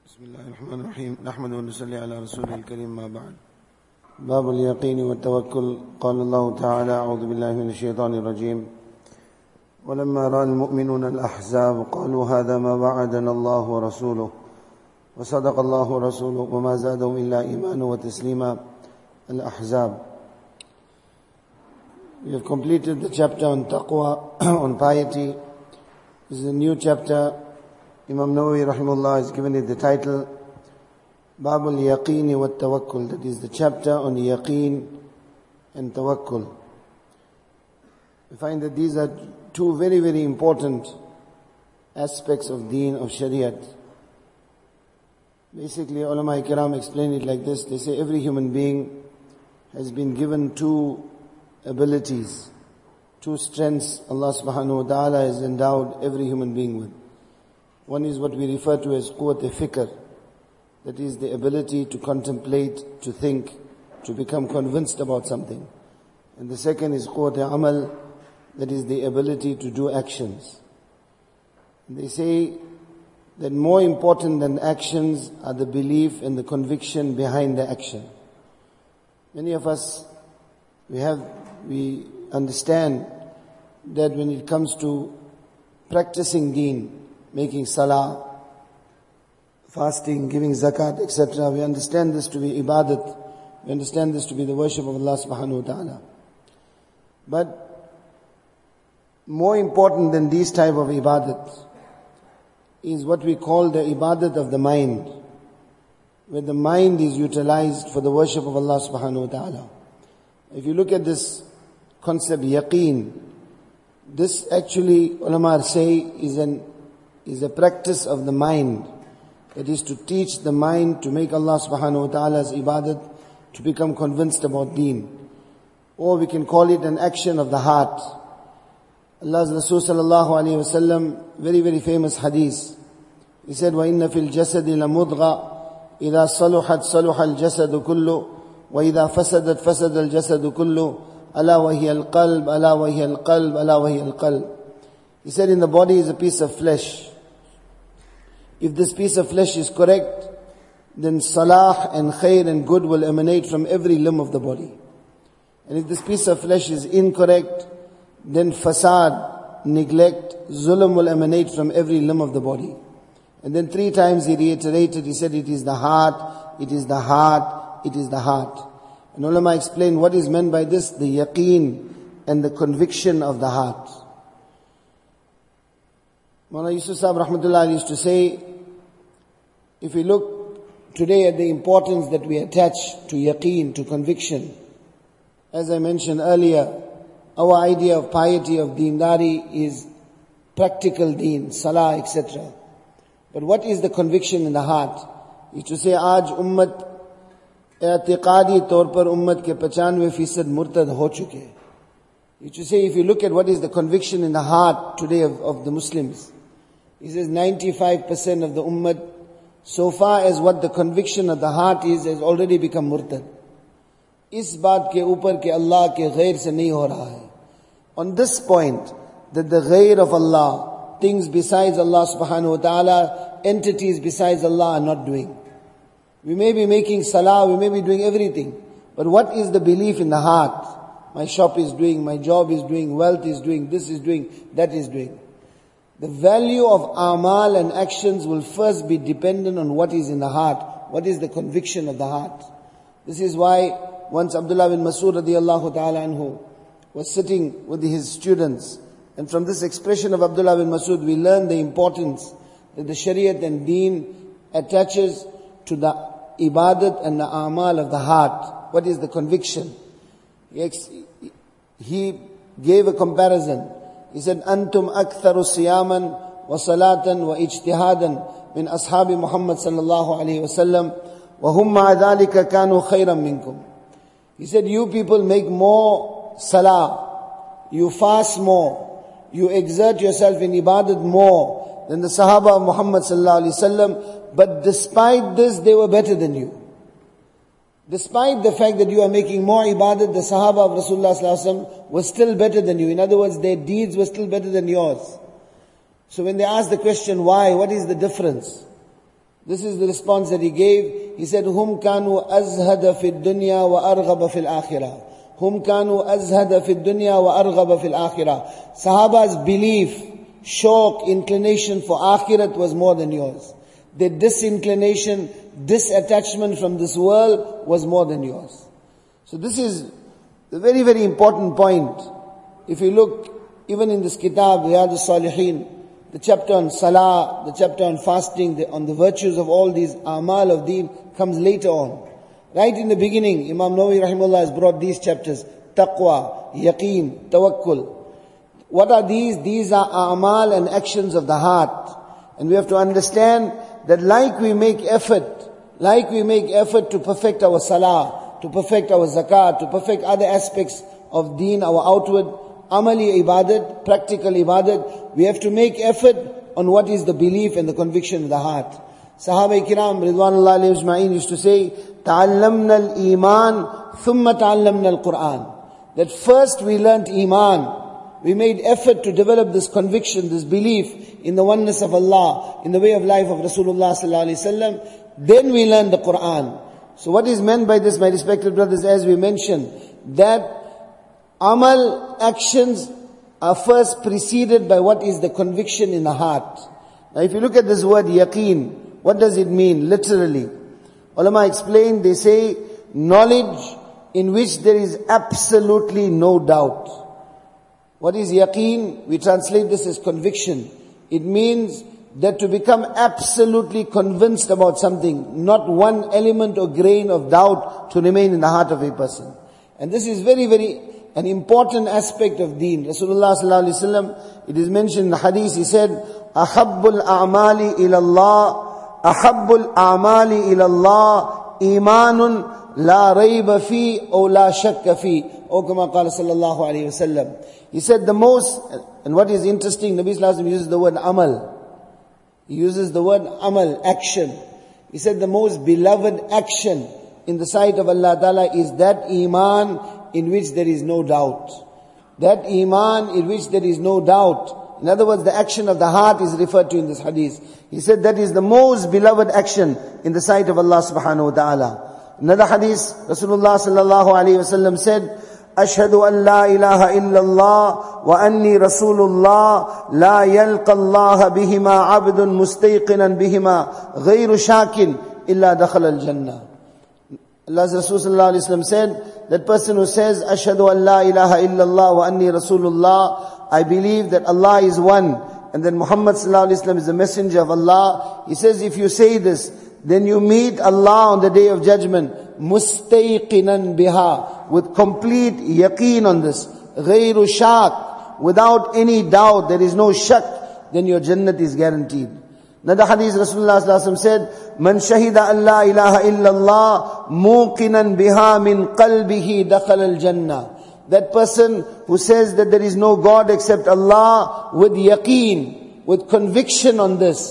بسم الله الرحمن الرحيم نحمد ونصلي على رسوله الكريم ما بعد باب اليقين والتوكل قال الله تعالى أعوذ بالله من الشيطان الرجيم ولما رأى المؤمنون الأحزاب قالوا هذا ما وعدنا الله ورسوله وصدق الله ورسوله وما زادهم إلا إيمانا وتسليما الأحزاب. We have completed the chapter on taqwa, on piety. This is a new chapter. Imam Nawawi rahimahullah has given it the title Babul Yaqeen wa Tawakkul. That is the chapter on yaqeen and tawakkul. We find that these are two very, very important aspects of deen, of shariat. Basically, ulama kiram explain it like this. They say every human being has been given two abilities, two strengths Allah subhanahu wa ta'ala has endowed every human being with. One is what we refer to as quwwat fikr, that is the ability to contemplate, to think, to become convinced about something. And the second is quwwat amal, that is the ability to do actions. And they say that more important than actions are the belief and the conviction behind the action. Many of us, we understand that when it comes to practicing deen, making salah, fasting, giving zakat, etc., we understand this to be ibadat. We understand this to be the worship of Allah subhanahu wa ta'ala. But more important than these type of ibadat is what we call the ibadat of the mind, where the mind is utilized for the worship of Allah subhanahu wa ta'ala. If you look at this concept, yaqeen, this actually, ulama say, is a practice of the mind. It is to teach the mind to make Allah subhanahu wa ta'ala's ibadat, to become convinced about deen. Or we can call it an action of the heart. Allah's Rasul sallallahu alayhi wa sallam, very, very famous hadith. He said, وَإِنَّ فِي الْجَسَدِ لَمُضْغَةً إِذَا صَلُحَتْ صَلُحَ الْجَسَدُ كُلُّهُ وَإِذَا فَسَدَتْ فَسَدَ الْجَسَدُ كُلُّهُ أَلَا وَهِيَ الْقَلْبُ أَلَا وَهِيَ الْقَلْبُ أَلَا وَهِيَ الْقَلْبُ. He said, in the body is a piece of flesh. If this piece of flesh is correct, then salah and khair and good will emanate from every limb of the body. And if this piece of flesh is incorrect, then fasad, neglect, zulm will emanate from every limb of the body. And then 3 times he reiterated, he said, it is the heart, it is the heart, it is the heart. And ulama explained what is meant by this, the yaqeen and the conviction of the heart. Mawlana Yusuf Sahib rahmatullah used to say, if we look today at the importance that we attach to yaqeen, to conviction, as I mentioned earlier, our idea of piety, of deendari is practical deen, salah, etc. But what is the conviction in the heart? He used to say, aaj ummat i'tiqadi taur par ummat ke 95% murtad ho chuke. He used to say, if you look at what is the conviction in the heart today of the Muslims, he says 95% of the ummah, so far as what the conviction of the heart is, has already become murtad. Is baat ke upar ke Allah ke ghair se nahi ho raha hai. On this point, that the ghair of Allah, things besides Allah subhanahu wa ta'ala, entities besides Allah are not doing. We may be making salah, we may be doing everything, but what is the belief in the heart? My shop is doing, my job is doing, wealth is doing, this is doing, that is doing. The value of amal and actions will first be dependent on what is in the heart. What is the conviction of the heart? This is why once Abdullah bin Mas'ud radiyallahu ta'ala anhu was sitting with his students, and from this expression of Abdullah bin Mas'ud we learn the importance that the Shariat and Deen attaches to the ibadat and the amal of the heart. What is the conviction? He gave a comparison. He said, Antum aktharu siyaman wa salatan wa ijtihadan min ashabi Muhammad sallallahu alayhi wa sallam wa hum ma'a dhalika kanu khayran minkum. He said, you people make more salah, you fast more, you exert yourself in ibadat more than the Sahaba of Muhammad sallallahu alayhi wa sallam, but despite this they were better than you. Despite the fact that you are making more ibadat, the Sahaba of Rasulullah sallallahu alaihi wasallam were still better than you. In other words, their deeds were still better than yours. So when they ask the question, why? What is the difference? This is the response that he gave. He said, Hum kanu azhada fid dunya wa arghaba fil akhirah. Hum kanu azhada fid dunya wa arghaba fil akhirah. Sahaba's belief, shauq, inclination for akhirat was more than yours. Their disinclination, disattachment from this world was more than yours. So this is a very, very important point. If you look, even in this kitab, Riyadh al-Salihin, the chapter on salah, the chapter on fasting, on the virtues of all these a'mal of deen comes later on. Right in the beginning, Imam Nawawi rahimahullah has brought these chapters. Taqwa, yaqeen, tawakkul. What are these? These are a'mal and actions of the heart. And we have to understand that like we make effort to perfect our salah, to perfect our zakat, to perfect other aspects of deen, our outward, amali ibadat, practical ibadat, we have to make effort on what is the belief and the conviction of the heart. Sahaba kiram ridwanullah alayhim ajma'in used to say, ta'allamna al-iman thumma ta'allamna al-Qur'an. That first we learnt iman. We made effort to develop this conviction, this belief in the oneness of Allah, in the way of life of Rasulullah sallallahu alaihi wasallam. Then we learned the Qur'an. So what is meant by this, my respected brothers, as we mentioned, that amal, actions are first preceded by what is the conviction in the heart. Now if you look at this word yaqeen, what does it mean literally? Ulama explain, they say, knowledge in which there is absolutely no doubt. What is yaqeen? We translate this as conviction. It means that to become absolutely convinced about something, not one element or grain of doubt to remain in the heart of a person. And this is very, very an important aspect of deen. Rasulullah sallallahu alaihi wasallam, it is mentioned in the hadith, he said, Ahabbul a'mali ila Allah, Ahabbul a'mali ila Allah, imanun la rayba fi or la shakka fi. Or kama qala sallallahu alayhi wasallam. He said the most, and what is interesting, Nabi sallallahu alayhi wasallam uses the word amal. He uses the word amal, action. He said the most beloved action in the sight of Allah Ta'ala is that iman in which there is no doubt. That iman in which there is no doubt. In other words, the action of the heart is referred to in this hadith. He said that is the most beloved action in the sight of Allah Subhanahu wa Ta'ala. Another hadith, Rasulullah sallallahu alayhi wasallam said, Ashhadu an la ilaha illallah wa anni Rasulullah la yalqa Allah bihima abdun mustayqinan bihima ghayru shakin illa dakhala al-jannah. Allah's Rasul sallallahu alayhi wasallam said, that person who says, Ashhadu an la ilaha illallah wa anni Rasulullah, I believe that Allah is one, and then Muhammad sallallahu alayhi wasallam is the messenger of Allah. He says, if you say this, then you meet Allah on the day of judgment, mustayqinan biha, with complete yaqeen on this, ghayru shak, without any doubt, there is no shak, then your jannat is guaranteed. Another hadith, Rasulullah sallallahu alaihi wasallam said, Man shahida an la ilaha illallah, muqinan biha min qalbihi dakhala al-jannah. That person who says that there is no God except Allah, with yaqeen, with conviction on this,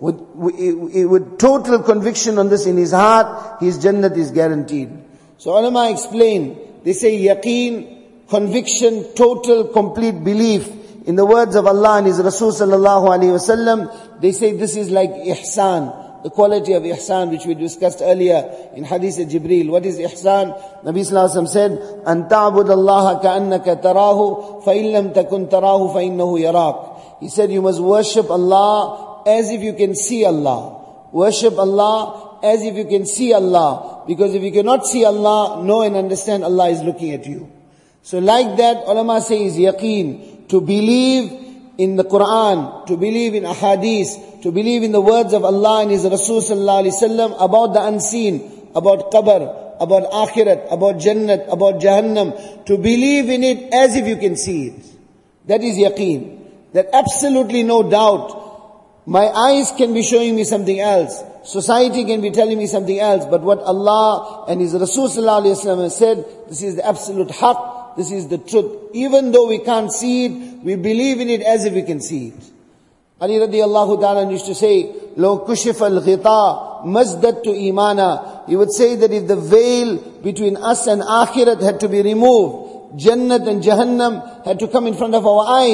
with total conviction on this in his heart, his jannat is guaranteed. So ulama explain, they say yaqeen, conviction, total, complete belief in the words of Allah and His Rasul sallallahu alaihi wasallam. They say this is like ihsan, the quality of ihsan which we discussed earlier in hadith of Jibreel. What is ihsan? Nabi sallallahu alaihi wasallam said, An ta'bud Allah ka'annaka tarahu, fa in lam takun tarahu fa innahu yarak. He said you must worship Allah as if you can see Allah. Worship Allah as if you can see Allah. Because if you cannot see Allah, know and understand Allah is looking at you. So like that, ulama say is yaqeen, to believe in the Quran, to believe in ahadith, to believe in the words of Allah and His Rasul sallallahu alaihi wasallam about the unseen, about qabr, about akhirat, about jannat, about jahannam, to believe in it as if you can see it. That is yaqeen. That absolutely no doubt. My eyes can be showing me something else. Society can be telling me something else. But what Allah and His Rasul sallallahu alaihi wasallam has said, this is the absolute haqq, this is the truth. Even though we can't see it, we believe in it as if we can see it. Ali radiyallahu ta'ala used to say, Lo kushif al-ghita mazdattu imana. He would say that if the veil between us and akhirat had to be removed, Jannat and Jahannam had to come in front of our eyes,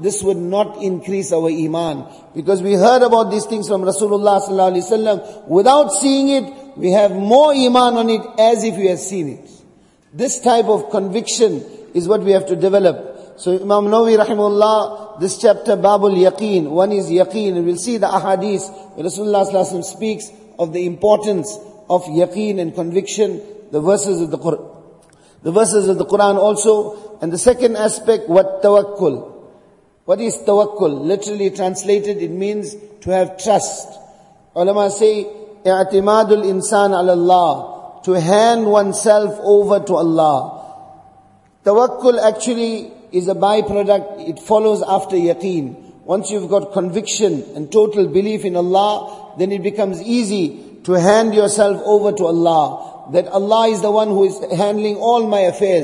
this would not increase our iman. Because we heard about these things from Rasulullah sallallahu alaihi wasallam. Without seeing it, we have more iman on it as if we had seen it. This type of conviction is what we have to develop. So Imam Nawawi rahimahullah, this chapter, Babul Yaqeen, one is Yaqeen, and we'll see the ahadith where Rasulullah sallallahu alaihi wasallam speaks of the importance of Yaqeen and conviction, the verses of the Quran. The verses of the Quran also. And the second aspect, what tawakkul. What is tawakkul? Literally translated, it means to have trust. Ulama say, i'timadul insan ala Allah, to hand oneself over to Allah. Tawakkul actually is a byproduct, it follows after yaqeen. Once you've got conviction and total belief in Allah, then it becomes easy to hand yourself over to Allah. That Allah is the one who is handling all my affairs.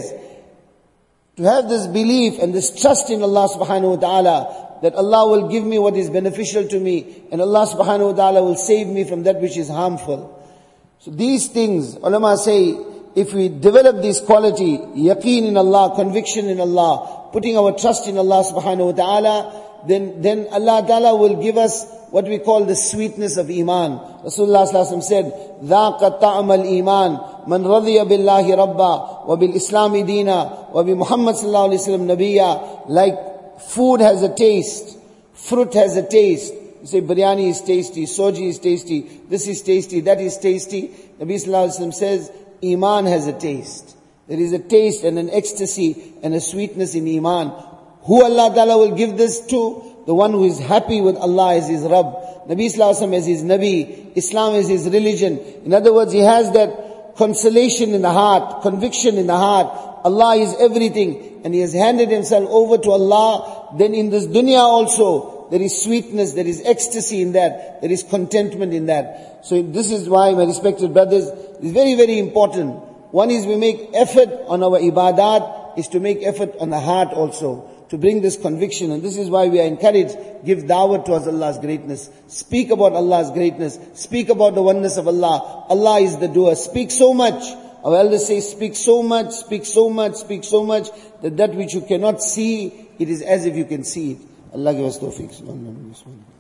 To have this belief and this trust in Allah subhanahu wa ta'ala, that Allah will give me what is beneficial to me, and Allah subhanahu wa ta'ala will save me from that which is harmful. So these things, ulama say, if we develop this quality, yaqeen in Allah, conviction in Allah, putting our trust in Allah subhanahu wa ta'ala, then Allah ta'ala will give us what we call the sweetness of iman. Rasulullah sallallahu alaihi wasallam said, ذَاقَ طَعْمَ الْإِيمَانِ مَنْ رَضِيَ بِاللَّهِ رَبًّا وَبِالْإِسْلَامِ دِينًا وَبِمُحَمَّدٍ sallallahu alaihi wasallam nabiyya. Like food has a taste, fruit has a taste. You say biryani is tasty, soji is tasty, this is tasty, that is tasty. Nabi sallallahu alaihi wasallam says, iman has a taste. There is a taste and an ecstasy and a sweetness in iman. Who Allah ta'ala will give this to? The one who is happy with Allah as his Rabb, Nabi sallallahu alaihi wasallam as his Nabi, Islam is his religion. In other words, he has that consolation in the heart, conviction in the heart. Allah is everything, and he has handed himself over to Allah. Then in this dunya also, there is sweetness, there is ecstasy in that, there is contentment in that. So this is why, my respected brothers, it's very, very important. One is we make effort on our ibadat, is to make effort on the heart also, to bring this conviction. And this is why we are encouraged, give da'wah towards Allah's greatness. Speak about Allah's greatness. Speak about the oneness of Allah. Allah is the doer. Speak so much. Our elders say, speak so much, speak so much, speak so much, that which you cannot see, it is as if you can see it. Allah give us tawfiq.